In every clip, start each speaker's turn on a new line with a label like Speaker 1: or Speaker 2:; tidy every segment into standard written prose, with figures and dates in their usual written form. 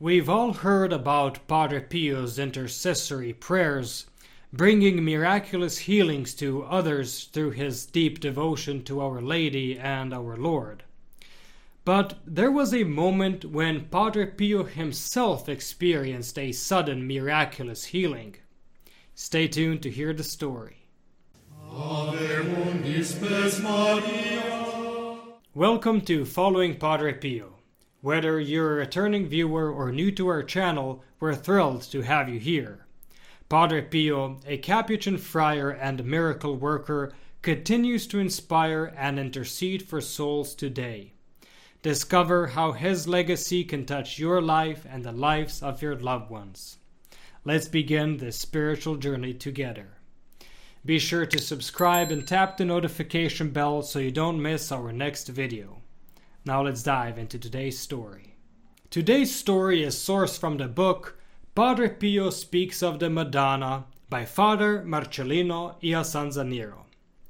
Speaker 1: We've all heard about Padre Pio's intercessory prayers, bringing miraculous healings to others through his deep devotion to Our Lady and our Lord. But there was a moment when Padre Pio himself experienced a sudden miraculous healing. Stay tuned to hear the story.
Speaker 2: Ave mundi spes Maria.
Speaker 1: Welcome to Following Padre Pio. Whether you're a returning viewer or new to our channel, we're thrilled to have you here. Padre Pio, a Capuchin friar and miracle worker, continues to inspire and intercede for souls today. Discover how his legacy can touch your life and the lives of your loved ones. Let's begin this spiritual journey together. Be sure to subscribe and tap the notification bell so you don't miss our next video. Now let's dive into today's story. Today's story is sourced from the book Padre Pio Speaks of the Madonna by Father Marcellino Iasanzanero.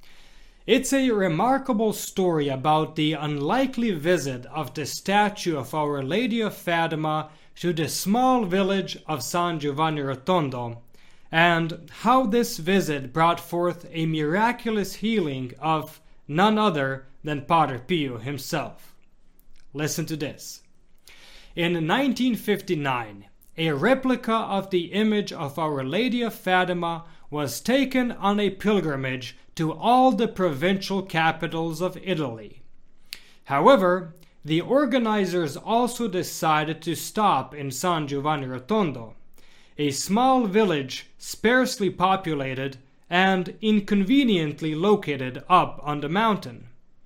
Speaker 1: It's a remarkable story about the unlikely visit of the statue of Our Lady of Fatima to the small village of San Giovanni Rotondo, and how this visit brought forth a miraculous healing of none other than Padre Pio himself. Listen to this. In 1959, a replica of the image of Our Lady of Fatima was taken on a pilgrimage to all the provincial capitals of Italy. However, the organizers also decided to stop in San Giovanni Rotondo, a small village sparsely populated and inconveniently located up on the mountain.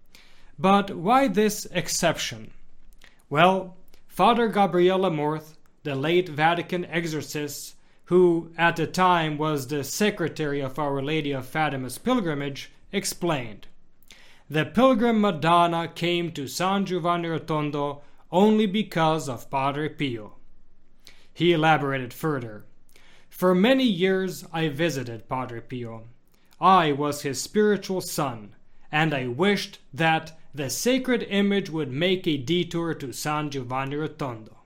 Speaker 1: But why this exception? Well, Father Gabriele Amorth, the late Vatican exorcist, who at the time was the secretary of Our Lady of Fatima's pilgrimage, explained. The pilgrim Madonna came to San Giovanni Rotondo only because of Padre Pio. He elaborated further. For many years I visited Padre Pio. I was his spiritual son, and I wished that the sacred image would make a detour to San Giovanni Rotondo.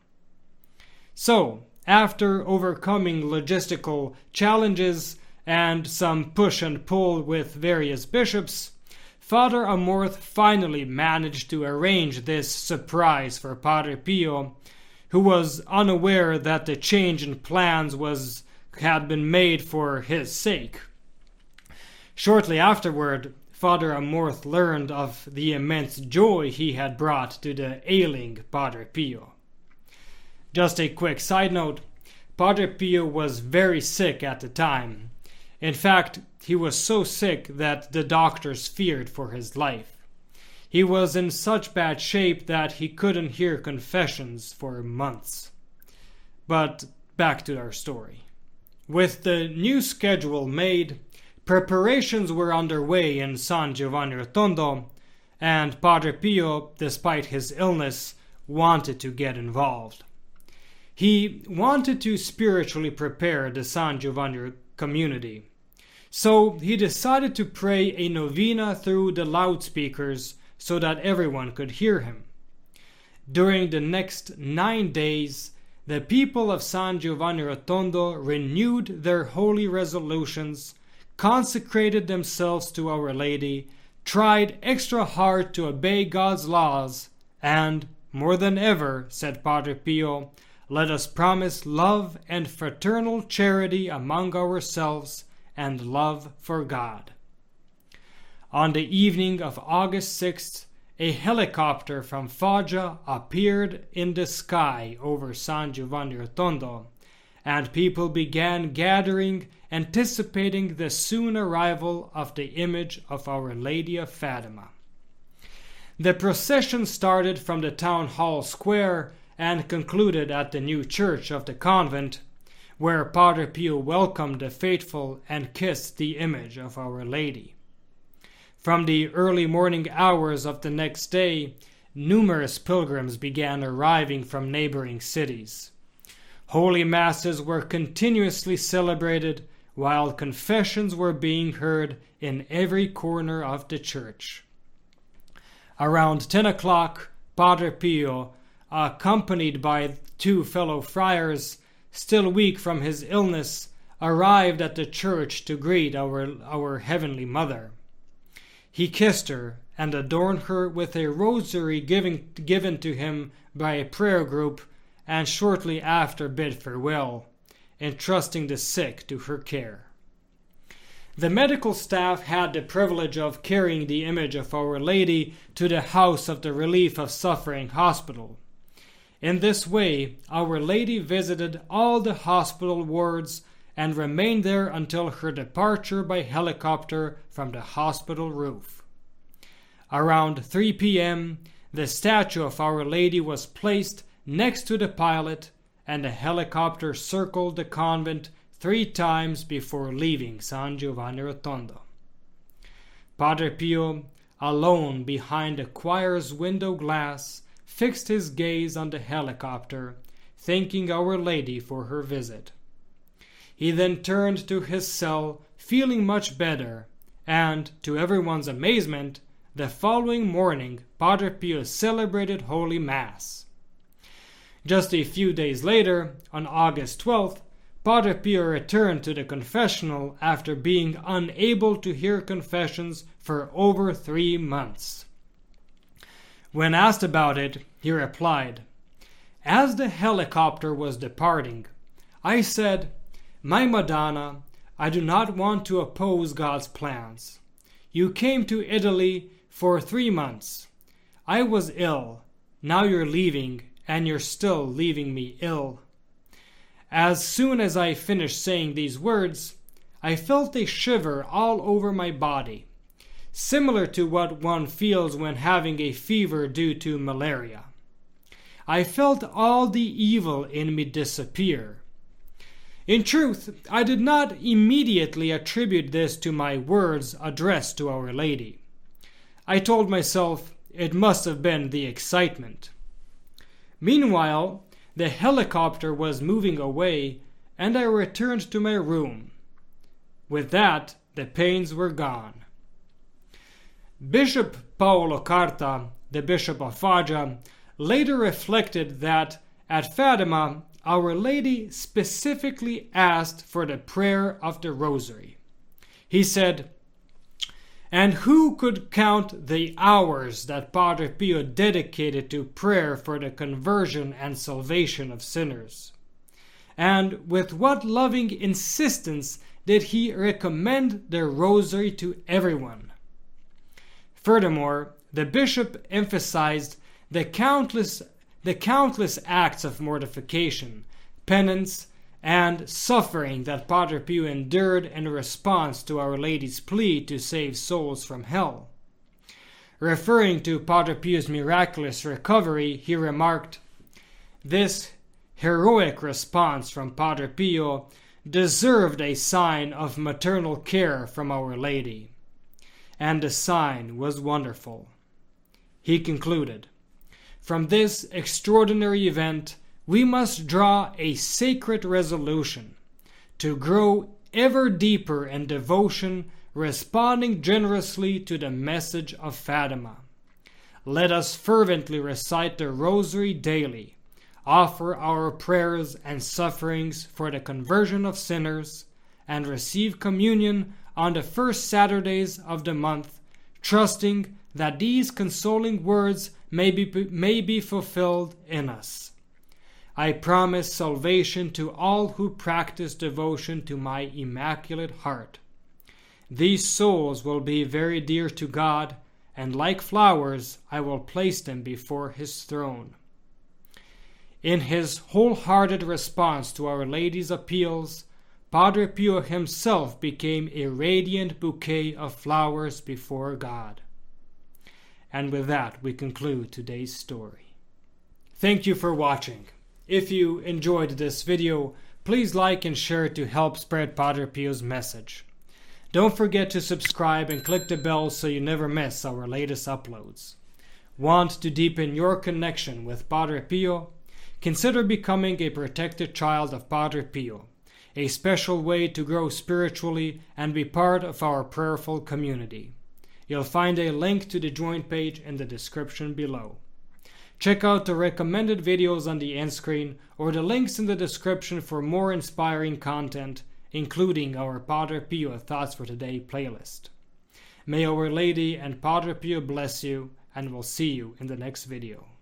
Speaker 1: So, after overcoming logistical challenges and some push and pull with various bishops, Father Amorth finally managed to arrange this surprise for Padre Pio, who was unaware that the change in plans had been made for his sake. Shortly afterward, Father Amorth learned of the immense joy he had brought to the ailing Padre Pio. Just a quick side note, Padre Pio was very sick at the time. In fact, he was so sick that the doctors feared for his life. He was in such bad shape that he couldn't hear confessions for months. But back to our story. With the new schedule made, preparations were underway in San Giovanni Rotondo, and Padre Pio, despite his illness, wanted to get involved. He wanted to spiritually prepare the San Giovanni community. So he decided to pray a novena through the loudspeakers so that everyone could hear him. During the next 9 days, the people of San Giovanni Rotondo renewed their holy resolutions, consecrated themselves to Our Lady, tried extra hard to obey God's laws, and, more than ever, said Padre Pio, let us promise love and fraternal charity among ourselves and love for God. On the evening of August 6th, a helicopter from Foggia appeared in the sky over San Giovanni Rotondo, and people began gathering, anticipating the soon arrival of the image of Our Lady of Fatima. The procession started from the town hall square and concluded at the new church of the convent, where Padre Pio welcomed the faithful and kissed the image of Our Lady. From the early morning hours of the next day, numerous pilgrims began arriving from neighboring cities. Holy masses were continuously celebrated, while confessions were being heard in every corner of the church. Around 10 o'clock, Padre Pio, accompanied by 2 fellow friars, still weak from his illness, arrived at the church to greet our Heavenly Mother. He kissed her and adorned her with a rosary given to him by a prayer group, and shortly after bid farewell, entrusting the sick to her care. The medical staff had the privilege of carrying the image of Our Lady to the House of the Relief of Suffering Hospital. In this way, Our Lady visited all the hospital wards and remained there until her departure by helicopter from the hospital roof. Around 3 p.m., the statue of Our Lady was placed next to the pilot, and the helicopter circled the convent 3 times before leaving San Giovanni Rotondo. Padre Pio, alone behind the choir's window glass, fixed his gaze on the helicopter, thanking Our Lady for her visit. He then turned to his cell, feeling much better, and, to everyone's amazement, the following morning Padre Pio celebrated Holy Mass. Just a few days later, on August 12th, Padre Pio returned to the confessional after being unable to hear confessions for over 3 months. When asked about it, he replied, "As the helicopter was departing, I said, 'My Madonna, I do not want to oppose God's plans. You came to Italy for 3 months. I was ill. Now you're leaving, and you're still leaving me ill.' As soon as I finished saying these words, I felt a shiver all over my body, similar to what one feels when having a fever due to malaria. I felt all the evil in me disappear. In truth, I did not immediately attribute this to my words addressed to Our Lady. I told myself it must have been the excitement. Meanwhile, the helicopter was moving away, and I returned to my room. With that, the pains were gone." Bishop Paolo Carta, the Bishop of Foggia, later reflected that at Fatima, Our Lady specifically asked for the prayer of the Rosary. He said, "And who could count the hours that Padre Pio dedicated to prayer for the conversion and salvation of sinners? And with what loving insistence did he recommend the Rosary to everyone?" Furthermore, the bishop emphasized the countless acts of mortification, penance, and suffering that Padre Pio endured in response to Our Lady's plea to save souls from hell. Referring to Padre Pio's miraculous recovery, he remarked, "This heroic response from Padre Pio deserved a sign of maternal care from Our Lady, and the sign was wonderful." He concluded, "From this extraordinary event, we must draw a sacred resolution to grow ever deeper in devotion, responding generously to the message of Fatima. Let us fervently recite the Rosary daily, offer our prayers and sufferings for the conversion of sinners, and receive communion on the first Saturdays of the month, trusting that these consoling words may be fulfilled in us. I promise salvation to all who practice devotion to my Immaculate Heart. These souls will be very dear to God, and like flowers I will place them before His throne." In his wholehearted response to Our Lady's appeals, Padre Pio himself became a radiant bouquet of flowers before God. And with that, we conclude today's story. Thank you for watching. If you enjoyed this video, please like and share to help spread Padre Pio's message. Don't forget to subscribe and click the bell so you never miss our latest uploads. Want to deepen your connection with Padre Pio? Consider becoming a protected child of Padre Pio, a special way to grow spiritually and be part of our prayerful community. You'll find a link to the join page in the description below. Check out the recommended videos on the end screen or the links in the description for more inspiring content, including our Padre Pio Thoughts for Today playlist. May Our Lady and Padre Pio bless you, and we'll see you in the next video.